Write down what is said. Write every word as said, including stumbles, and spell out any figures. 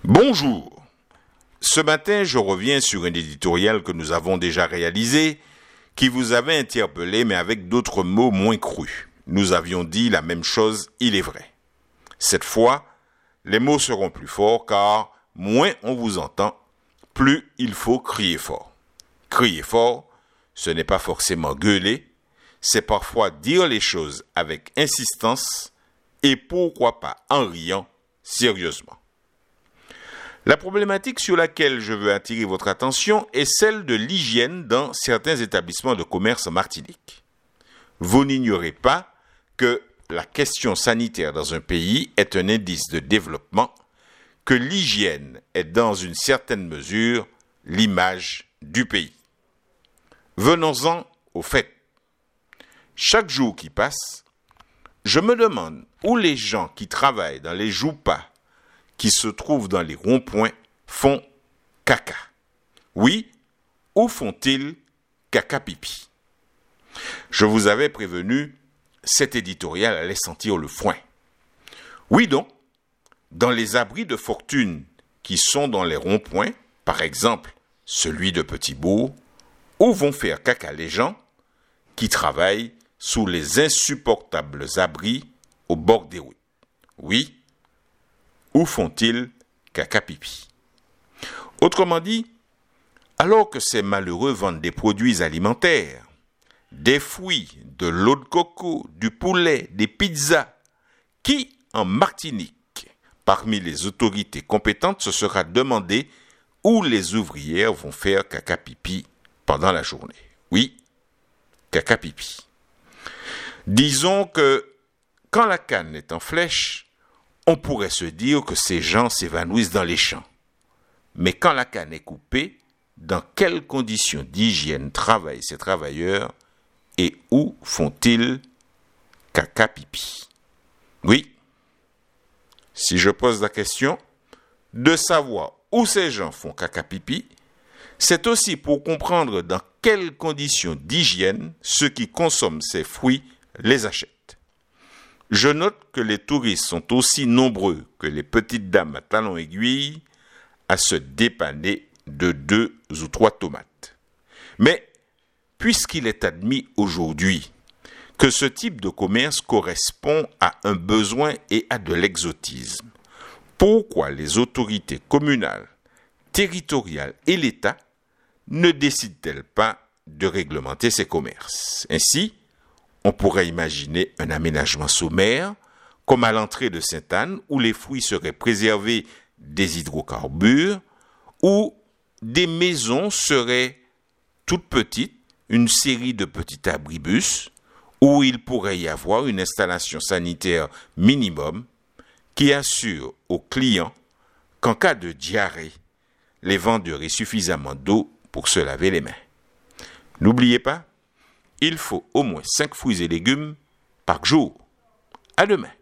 Bonjour. Ce matin, je reviens sur un éditorial que nous avons déjà réalisé, qui vous avait interpellé, mais avec d'autres mots moins crus. Nous avions dit la même chose, il est vrai. Cette fois, les mots seront plus forts, car moins on vous entend, plus il faut crier fort. Crier fort, ce n'est pas forcément gueuler, c'est parfois dire les choses avec insistance, et pourquoi pas en riant sérieusement. La problématique sur laquelle je veux attirer votre attention est celle de l'hygiène dans certains établissements de commerce en Martinique. Vous n'ignorez pas que la question sanitaire dans un pays est un indice de développement, que l'hygiène est dans une certaine mesure l'image du pays. Venons-en au fait. Chaque jour qui passe, je me demande où les gens qui travaillent dans les joupas qui se trouvent dans les ronds-points font caca. Oui, où font-ils caca-pipi? Je vous avais prévenu, cet éditorial allait sentir le foin. Oui donc, dans les abris de fortune qui sont dans les ronds-points, par exemple celui de Petit-Bourg, où vont faire caca les gens qui travaillent sous les insupportables abris au bord des routes? Oui, où font-ils caca-pipi? Autrement dit, alors que ces malheureux vendent des produits alimentaires, des fruits, de l'eau de coco, du poulet, des pizzas, qui, en Martinique, parmi les autorités compétentes, se sera demandé où les ouvrières vont faire caca-pipi pendant la journée? Oui, caca-pipi. Disons que, quand la canne est en flèche, on pourrait se dire que ces gens s'évanouissent dans les champs. Mais quand la canne est coupée, dans quelles conditions d'hygiène travaillent ces travailleurs et où font-ils caca-pipi? Oui, si je pose la question, de savoir où ces gens font caca-pipi, c'est aussi pour comprendre dans quelles conditions d'hygiène ceux qui consomment ces fruits les achètent. Je note que les touristes sont aussi nombreux que les petites dames à talons aiguilles à se dépanner de deux ou trois tomates. Mais, puisqu'il est admis aujourd'hui que ce type de commerce correspond à un besoin et à de l'exotisme, pourquoi les autorités communales, territoriales et l'État ne décident-elles pas de réglementer ces commerces? Ainsi, on pourrait imaginer un aménagement sommaire, comme à l'entrée de Sainte-Anne, où les fruits seraient préservés des hydrocarbures, où des maisons seraient toutes petites, une série de petits abribus, où il pourrait y avoir une installation sanitaire minimum qui assure aux clients qu'en cas de diarrhée, les vendeurs aient suffisamment d'eau pour se laver les mains. N'oubliez pas, il faut au moins cinq fruits et légumes par jour. À demain.